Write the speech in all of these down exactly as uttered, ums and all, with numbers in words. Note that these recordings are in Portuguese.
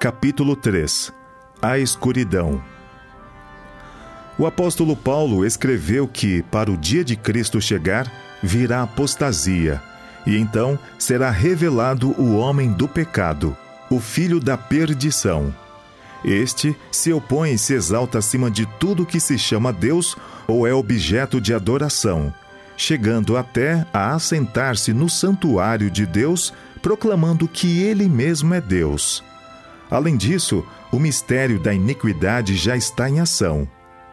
Capítulo três. A escuridão. O apóstolo Paulo escreveu que, para o dia de Cristo chegar, virá apostasia, e então será revelado o homem do pecado, o filho da perdição. Este se opõe e se exalta acima de tudo que se chama Deus ou é objeto de adoração, chegando até a assentar-se no santuário de Deus, proclamando que ele mesmo é Deus. Além disso, o mistério da iniquidade já está em ação.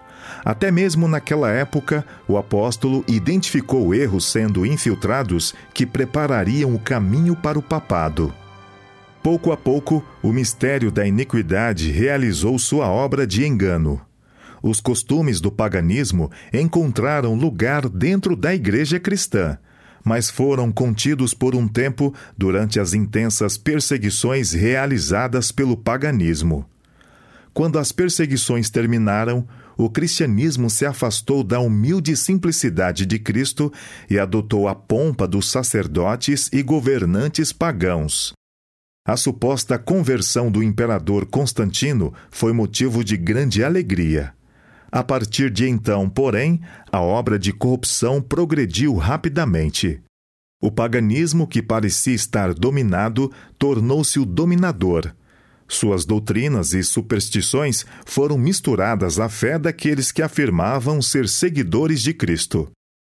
Até mesmo naquela época, o apóstolo identificou erros sendo infiltrados que preparariam o caminho para o papado. Pouco a pouco, o mistério da iniquidade realizou sua obra de engano. Os costumes do paganismo encontraram lugar dentro da igreja cristã, mas foram contidos por um tempo durante as intensas perseguições realizadas pelo paganismo. Quando as perseguições terminaram, o cristianismo se afastou da humilde simplicidade de Cristo e adotou a pompa dos sacerdotes e governantes pagãos. A suposta conversão do imperador Constantino foi motivo de grande alegria. A partir de então, porém, a obra de corrupção progrediu rapidamente. O paganismo, que parecia estar dominado, tornou-se o dominador. Suas doutrinas e superstições foram misturadas à fé daqueles que afirmavam ser seguidores de Cristo.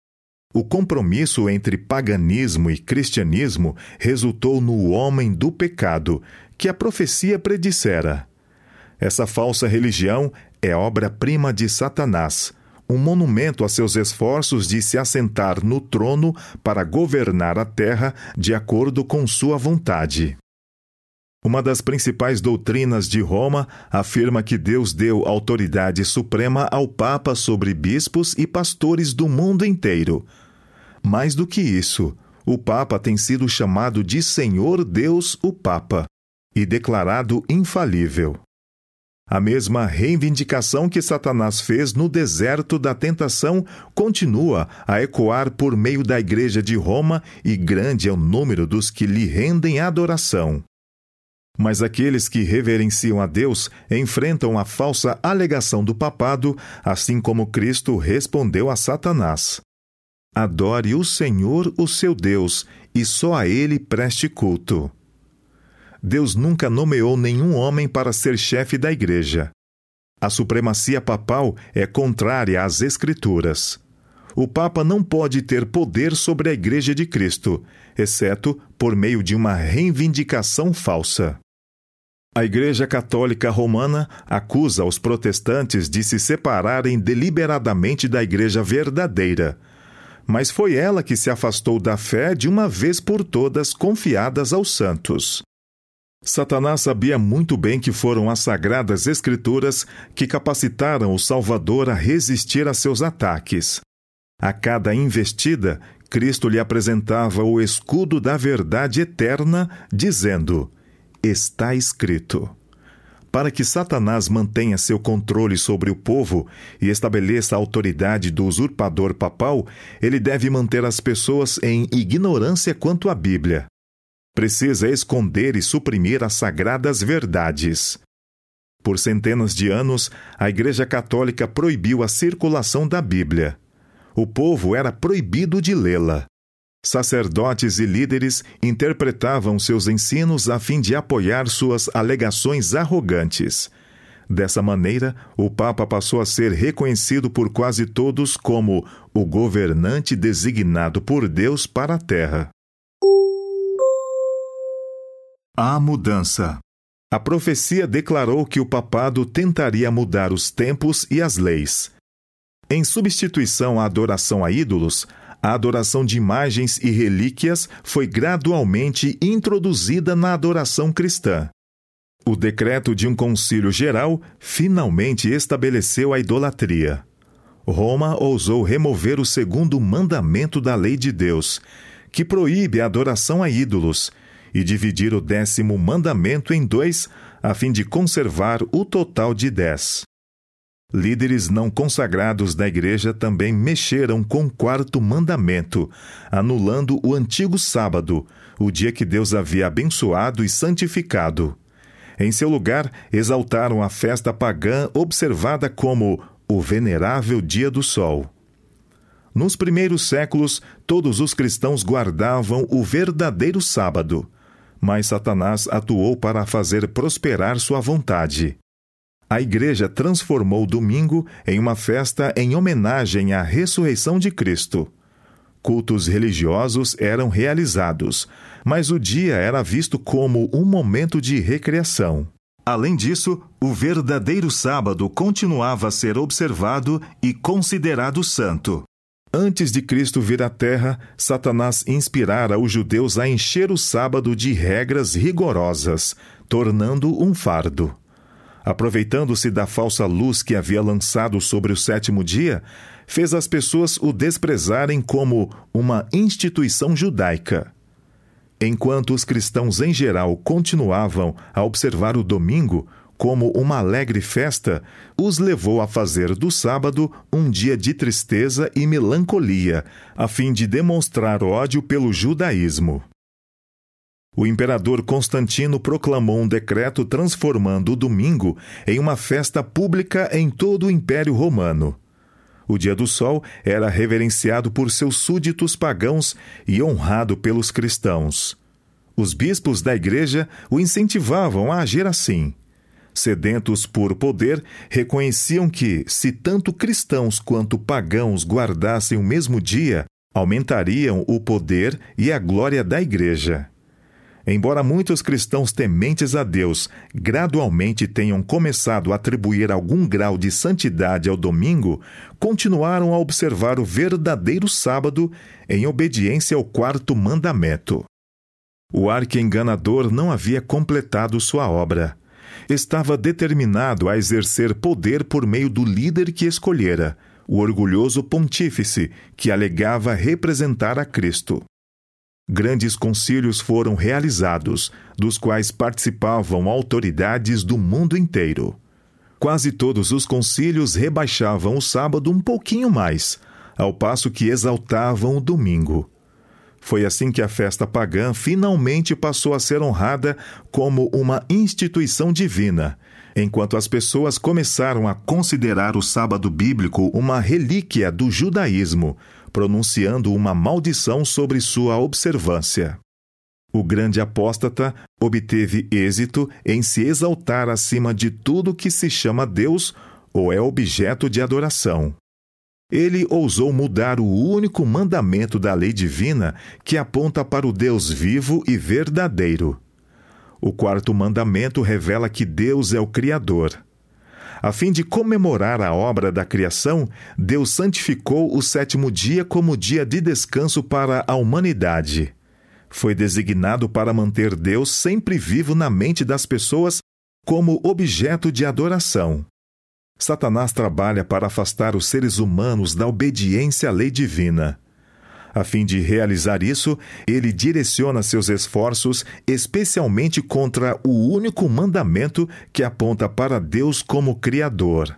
O compromisso entre paganismo e cristianismo resultou no homem do pecado, que a profecia predissera. Essa falsa religião é obra-prima de Satanás, um monumento a seus esforços de se assentar no trono para governar a terra de acordo com sua vontade. Uma das principais doutrinas de Roma afirma que Deus deu autoridade suprema ao Papa sobre bispos e pastores do mundo inteiro. Mais do que isso, o Papa tem sido chamado de Senhor Deus o Papa e declarado infalível. A mesma reivindicação que Satanás fez no deserto da tentação continua a ecoar por meio da Igreja de Roma, e grande é o número dos que lhe rendem adoração. Mas aqueles que reverenciam a Deus enfrentam a falsa alegação do papado, assim como Cristo respondeu a Satanás: adore o Senhor, o seu Deus, e só a Ele preste culto. Deus nunca nomeou nenhum homem para ser chefe da igreja. A supremacia papal é contrária às Escrituras. O Papa não pode ter poder sobre a Igreja de Cristo, exceto por meio de uma reivindicação falsa. A Igreja Católica Romana acusa os protestantes de se separarem deliberadamente da Igreja verdadeira, mas foi ela que se afastou da fé de uma vez por todas confiadas aos santos. Satanás sabia muito bem que foram as Sagradas Escrituras que capacitaram o Salvador a resistir a seus ataques. A cada investida, Cristo lhe apresentava o escudo da verdade eterna, dizendo: está escrito. Para que Satanás mantenha seu controle sobre o povo e estabeleça a autoridade do usurpador papal, ele deve manter as pessoas em ignorância quanto à Bíblia. Precisa esconder e suprimir as sagradas verdades. Por centenas de anos, a Igreja Católica proibiu a circulação da Bíblia. O povo era proibido de lê-la. Sacerdotes e líderes interpretavam seus ensinos a fim de apoiar suas alegações arrogantes. Dessa maneira, o Papa passou a ser reconhecido por quase todos como o governante designado por Deus para a Terra. A mudança. A profecia declarou que o papado tentaria mudar os tempos e as leis. Em substituição à adoração a ídolos, a adoração de imagens e relíquias foi gradualmente introduzida na adoração cristã. O decreto de um concílio geral finalmente estabeleceu a idolatria. Roma ousou remover o segundo mandamento da lei de Deus, que proíbe a adoração a ídolos, e dividir o décimo mandamento em dois, a fim de conservar o total de dez. Líderes não consagrados da igreja também mexeram com o quarto mandamento, anulando o antigo sábado, o dia que Deus havia abençoado e santificado. Em seu lugar, exaltaram a festa pagã observada como o venerável Dia do Sol. Nos primeiros séculos, todos os cristãos guardavam o verdadeiro sábado, mas Satanás atuou para fazer prosperar sua vontade. A Igreja transformou o domingo em uma festa em homenagem à ressurreição de Cristo. Cultos religiosos eram realizados, mas o dia era visto como um momento de recreação. Além disso, o verdadeiro sábado continuava a ser observado e considerado santo. Antes de Cristo vir à Terra, Satanás inspirara os judeus a encher o sábado de regras rigorosas, tornando um fardo. Aproveitando-se da falsa luz que havia lançado sobre o sétimo dia, fez as pessoas o desprezarem como uma instituição judaica. Enquanto os cristãos em geral continuavam a observar o domingo como uma alegre festa, os levou a fazer do sábado um dia de tristeza e melancolia, a fim de demonstrar ódio pelo judaísmo. O imperador Constantino proclamou um decreto transformando o domingo em uma festa pública em todo o Império Romano. O Dia do Sol era reverenciado por seus súditos pagãos e honrado pelos cristãos. Os bispos da Igreja o incentivavam a agir assim. Sedentos por poder, reconheciam que, se tanto cristãos quanto pagãos guardassem o mesmo dia, aumentariam o poder e a glória da Igreja. Embora muitos cristãos tementes a Deus gradualmente tenham começado a atribuir algum grau de santidade ao domingo, continuaram a observar o verdadeiro sábado em obediência ao quarto mandamento. O arqui-enganador não havia completado sua obra. Estava determinado a exercer poder por meio do líder que escolhera, o orgulhoso pontífice que alegava representar a Cristo. Grandes concílios foram realizados, dos quais participavam autoridades do mundo inteiro. Quase todos os concílios rebaixavam o sábado um pouquinho mais, ao passo que exaltavam o domingo. Foi assim que a festa pagã finalmente passou a ser honrada como uma instituição divina, enquanto as pessoas começaram a considerar o sábado bíblico uma relíquia do judaísmo, pronunciando uma maldição sobre sua observância. O grande apóstata obteve êxito em se exaltar acima de tudo que se chama Deus ou é objeto de adoração. Ele ousou mudar o único mandamento da lei divina que aponta para o Deus vivo e verdadeiro. O quarto mandamento revela que Deus é o Criador. A fim de comemorar a obra da criação, Deus santificou o sétimo dia como dia de descanso para a humanidade. Foi designado para manter Deus sempre vivo na mente das pessoas como objeto de adoração. Satanás trabalha para afastar os seres humanos da obediência à lei divina. A fim de realizar isso, ele direciona seus esforços especialmente contra o único mandamento que aponta para Deus como Criador.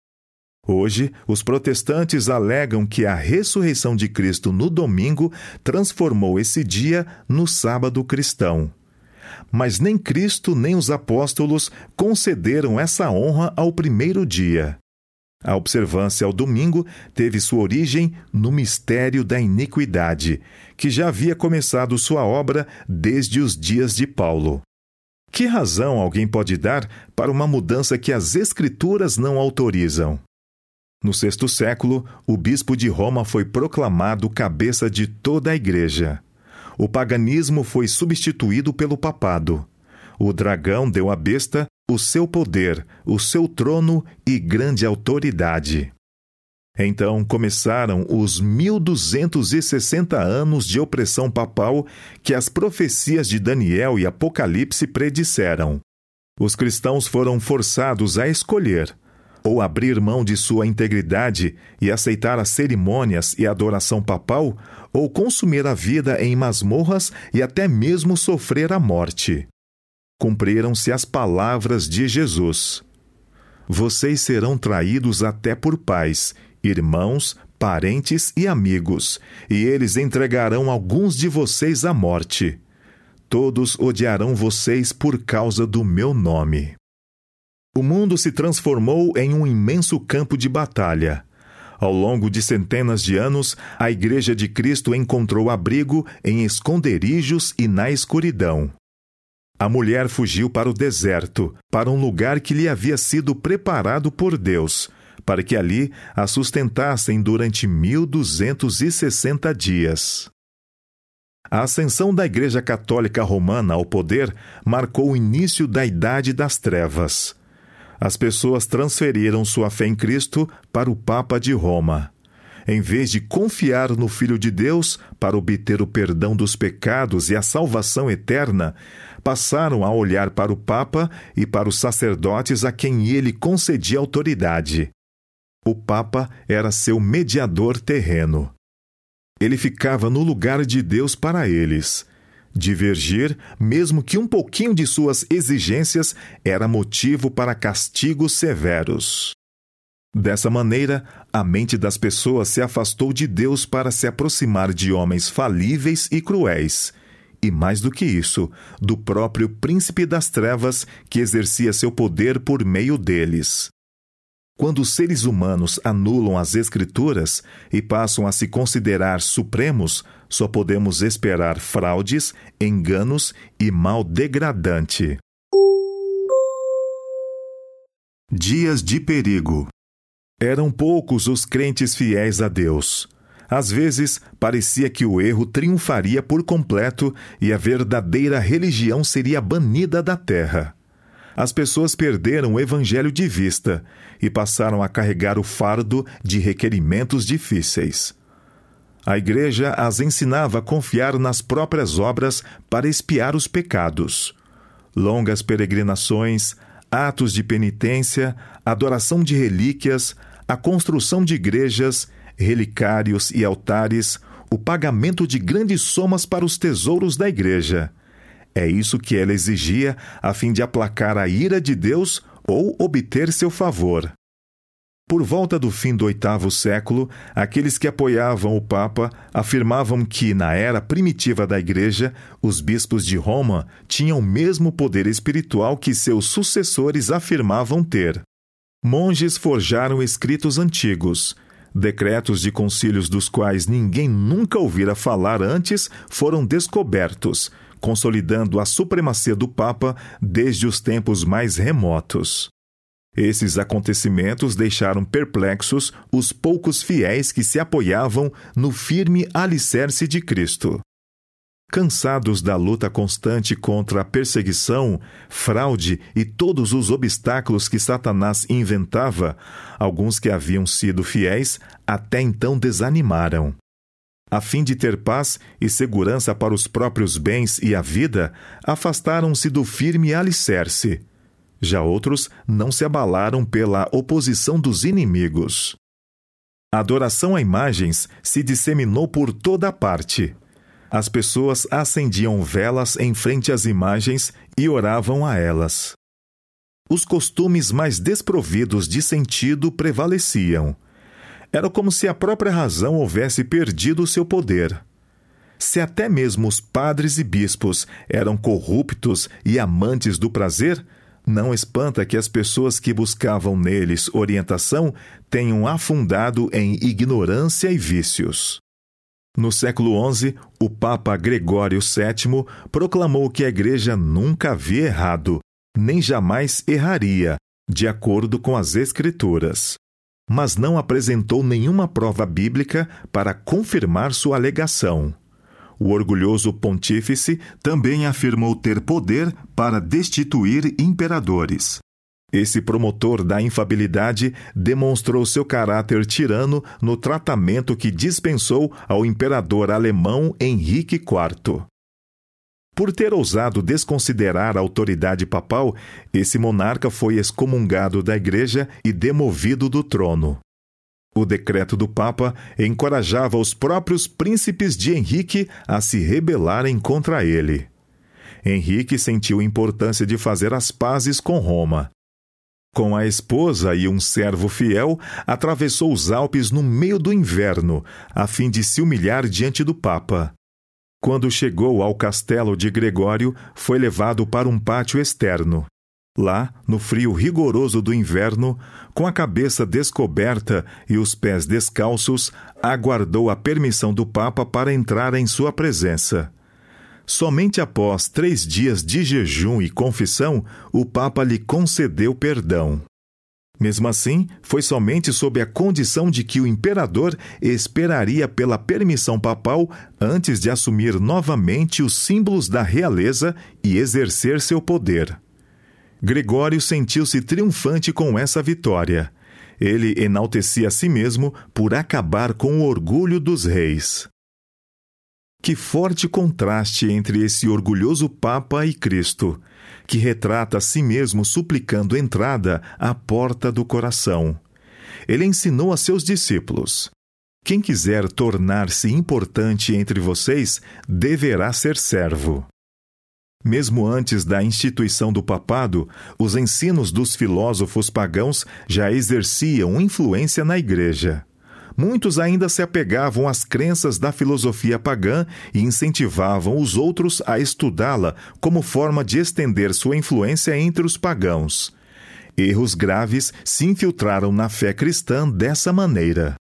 Hoje, os protestantes alegam que a ressurreição de Cristo no domingo transformou esse dia no sábado cristão. Mas nem Cristo nem os apóstolos concederam essa honra ao primeiro dia. A observância ao domingo teve sua origem no mistério da iniquidade, que já havia começado sua obra desde os dias de Paulo. Que razão alguém pode dar para uma mudança que as Escrituras não autorizam? No sexto século, o bispo de Roma foi proclamado cabeça de toda a Igreja. O paganismo foi substituído pelo papado. O dragão deu à besta o seu poder, o seu trono e grande autoridade. Então começaram os mil duzentos e sessenta anos de opressão papal que as profecias de Daniel e Apocalipse predisseram. Os cristãos foram forçados a escolher ou abrir mão de sua integridade e aceitar as cerimônias e adoração papal, ou consumir a vida em masmorras e até mesmo sofrer a morte. Cumpriram-se as palavras de Jesus. Vocês serão traídos até por pais, irmãos, parentes e amigos, e eles entregarão alguns de vocês à morte. todos odiarão vocês por causa do meu nome. O mundo se transformou em um imenso campo de batalha. Ao longo de centenas de anos, a Igreja de Cristo encontrou abrigo em esconderijos e na escuridão. A mulher fugiu para o deserto, para um lugar que lhe havia sido preparado por Deus, para que ali a sustentassem durante mil duzentos e sessenta dias. A ascensão da Igreja Católica Romana ao poder marcou o início da Idade das Trevas. As pessoas transferiram sua fé em Cristo para o Papa de Roma. Em vez de confiar no Filho de Deus para obter o perdão dos pecados e a salvação eterna, passaram a olhar para o Papa e para os sacerdotes a quem ele concedia autoridade. O Papa era seu mediador terreno. Ele ficava no lugar de Deus para eles. Divergir, mesmo que um pouquinho de suas exigências, era motivo para castigos severos. Dessa maneira, a mente das pessoas se afastou de Deus para se aproximar de homens falíveis e cruéis. E mais do que isso, do próprio príncipe das trevas que exercia seu poder por meio deles. Quando os seres humanos anulam as Escrituras e passam a se considerar supremos, só podemos esperar fraudes, enganos e mal degradante. Dias de perigo. Eram poucos os crentes fiéis a Deus. Às vezes, parecia que o erro triunfaria por completo e a verdadeira religião seria banida da terra. As pessoas perderam o Evangelho de vista e passaram a carregar o fardo de requerimentos difíceis. A Igreja as ensinava a confiar nas próprias obras para expiar os pecados. Longas peregrinações, atos de penitência, adoração de relíquias, a construção de igrejas, relicários e altares, o pagamento de grandes somas para os tesouros da Igreja. É isso que ela exigia a fim de aplacar a ira de Deus ou obter seu favor. Por volta do fim do oitavo século, aqueles que apoiavam o Papa afirmavam que, na era primitiva da Igreja, os bispos de Roma tinham o mesmo poder espiritual que seus sucessores afirmavam ter. Monges forjaram escritos antigos. Decretos de concílios dos quais ninguém nunca ouvira falar antes foram descobertos, consolidando a supremacia do Papa desde os tempos mais remotos. Esses acontecimentos deixaram perplexos os poucos fiéis que se apoiavam no firme alicerce de Cristo. Cansados da luta constante contra a perseguição, fraude e todos os obstáculos que Satanás inventava, alguns que haviam sido fiéis até então desanimaram. A fim de ter paz e segurança para os próprios bens e a vida, afastaram-se do firme alicerce. Já outros não se abalaram pela oposição dos inimigos. A adoração a imagens se disseminou por toda a parte. As pessoas acendiam velas em frente às imagens e oravam a elas. Os costumes mais desprovidos de sentido prevaleciam. Era como se a própria razão houvesse perdido seu poder. Se até mesmo os padres e bispos eram corruptos e amantes do prazer, não espanta que as pessoas que buscavam neles orientação tenham afundado em ignorância e vícios. No século onze, o Papa Gregório sétimo proclamou que a Igreja nunca havia errado, nem jamais erraria, de acordo com as Escrituras. Mas não apresentou nenhuma prova bíblica para confirmar sua alegação. O orgulhoso pontífice também afirmou ter poder para destituir imperadores. Esse promotor da infabilidade demonstrou seu caráter tirano no tratamento que dispensou ao imperador alemão Henrique quarto. Por ter ousado desconsiderar a autoridade papal, esse monarca foi excomungado da Igreja e demovido do trono. O decreto do Papa encorajava os próprios príncipes de Henrique a se rebelarem contra ele. Henrique sentiu a importância de fazer as pazes com Roma. Com a esposa e um servo fiel, atravessou os Alpes no meio do inverno, a fim de se humilhar diante do Papa. Quando chegou ao castelo de Gregório, foi levado para um pátio externo. Lá, no frio rigoroso do inverno, com a cabeça descoberta e os pés descalços, aguardou a permissão do Papa para entrar em sua presença. Somente após três dias de jejum e confissão, o Papa lhe concedeu perdão. Mesmo assim, foi somente sob a condição de que o imperador esperaria pela permissão papal antes de assumir novamente os símbolos da realeza e exercer seu poder. Gregório sentiu-se triunfante com essa vitória. Ele enaltecia a si mesmo por acabar com o orgulho dos reis. Que forte contraste entre esse orgulhoso Papa e Cristo, que retrata a si mesmo suplicando entrada à porta do coração. Ele ensinou a seus discípulos: quem quiser tornar-se importante entre vocês, deverá ser servo. Mesmo antes da instituição do papado, os ensinos dos filósofos pagãos já exerciam influência na Igreja. Muitos ainda se apegavam às crenças da filosofia pagã e incentivavam os outros a estudá-la como forma de estender sua influência entre os pagãos. Erros graves se infiltraram na fé cristã dessa maneira.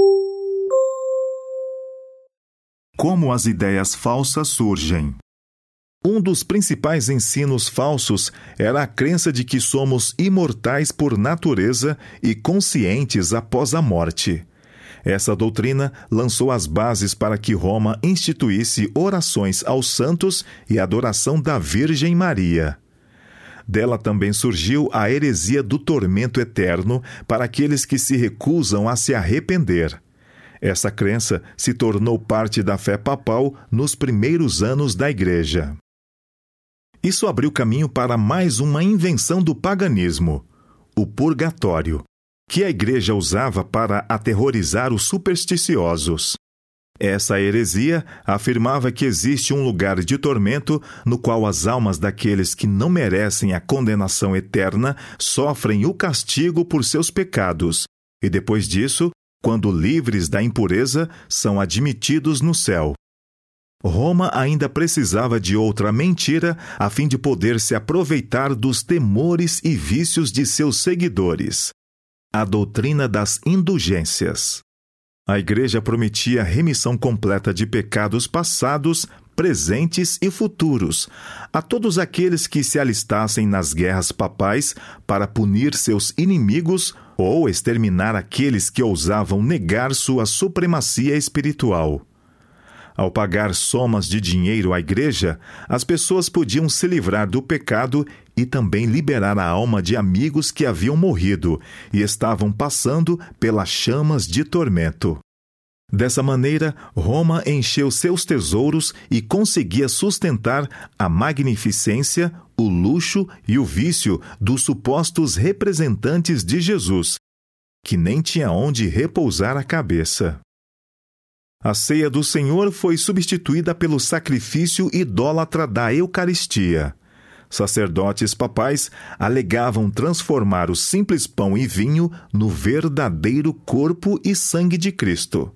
Como as ideias falsas surgem? Um dos principais ensinos falsos era a crença de que somos imortais por natureza e conscientes após a morte. Essa doutrina lançou as bases para que Roma instituísse orações aos santos e adoração da Virgem Maria. Dela também surgiu a heresia do tormento eterno para aqueles que se recusam a se arrepender. Essa crença se tornou parte da fé papal nos primeiros anos da Igreja. Isso abriu caminho para mais uma invenção do paganismo, o purgatório, que a Igreja usava para aterrorizar os supersticiosos. Essa heresia afirmava que existe um lugar de tormento no qual as almas daqueles que não merecem a condenação eterna sofrem o castigo por seus pecados, e depois disso, quando livres da impureza, são admitidos no céu. Roma ainda precisava de outra mentira a fim de poder se aproveitar dos temores e vícios de seus seguidores: a doutrina das indulgências. A Igreja prometia remissão completa de pecados passados, presentes e futuros a todos aqueles que se alistassem nas guerras papais para punir seus inimigos ou exterminar aqueles que ousavam negar sua supremacia espiritual. Ao pagar somas de dinheiro à Igreja, as pessoas podiam se livrar do pecado e também liberar a alma de amigos que haviam morrido e estavam passando pelas chamas de tormento. Dessa maneira, Roma encheu seus tesouros e conseguia sustentar a magnificência, o luxo e o vício dos supostos representantes de Jesus, que nem tinha onde repousar a cabeça. A ceia do Senhor foi substituída pelo sacrifício idólatra da Eucaristia. Sacerdotes papais alegavam transformar o simples pão e vinho no verdadeiro corpo e sangue de Cristo.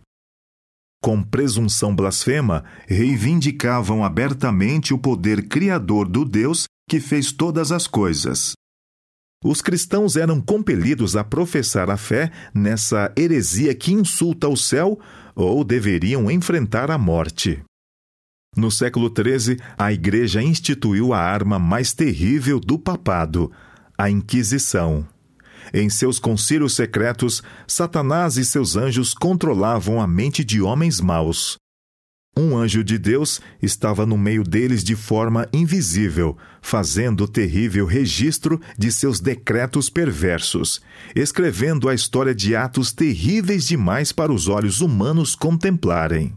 Com presunção blasfema, reivindicavam abertamente o poder criador do Deus que fez todas as coisas. Os cristãos eram compelidos a professar a fé nessa heresia que insulta o céu ou deveriam enfrentar a morte. No século treze, a Igreja instituiu a arma mais terrível do papado, a Inquisição. Em seus concílios secretos, Satanás e seus anjos controlavam a mente de homens maus. Um anjo de Deus estava no meio deles de forma invisível, fazendo terrível registro de seus decretos perversos, escrevendo a história de atos terríveis demais para os olhos humanos contemplarem.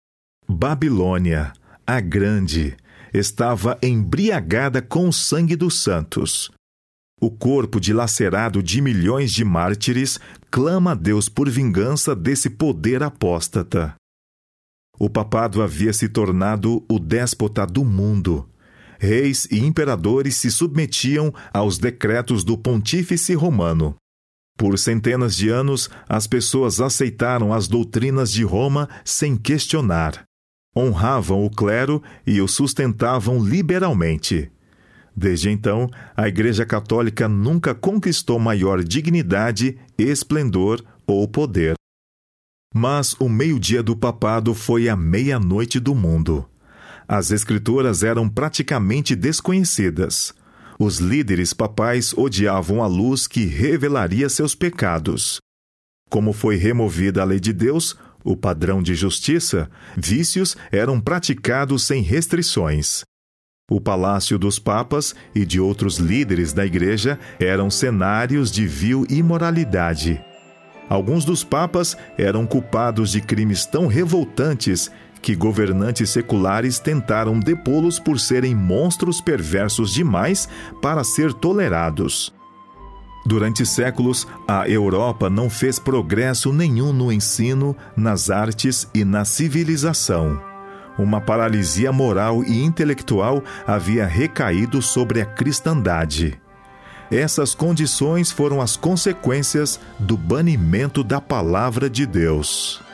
Babilônia, a Grande, estava embriagada com o sangue dos santos. O corpo dilacerado de milhões de mártires clama a Deus por vingança desse poder apóstata. O papado havia se tornado o déspota do mundo. Reis e imperadores se submetiam aos decretos do pontífice romano. Por centenas de anos, as pessoas aceitaram as doutrinas de Roma sem questionar. honravam o clero e o sustentavam liberalmente. Desde então, a Igreja Católica nunca conquistou maior dignidade, esplendor ou poder. Mas o meio-dia do papado foi a meia-noite do mundo. As Escrituras eram praticamente desconhecidas. Os líderes papais odiavam a luz que revelaria seus pecados. Como foi removida a lei de Deus, o padrão de justiça, vícios eram praticados sem restrições. O palácio dos papas e de outros líderes da Igreja eram cenários de vil imoralidade. Alguns dos papas eram culpados de crimes tão revoltantes que governantes seculares tentaram depô-los por serem monstros perversos demais para ser tolerados. Durante séculos, a Europa não fez progresso nenhum no ensino, nas artes e na civilização. Uma paralisia moral e intelectual havia recaído sobre a cristandade. Essas condições foram as consequências do banimento da palavra de Deus.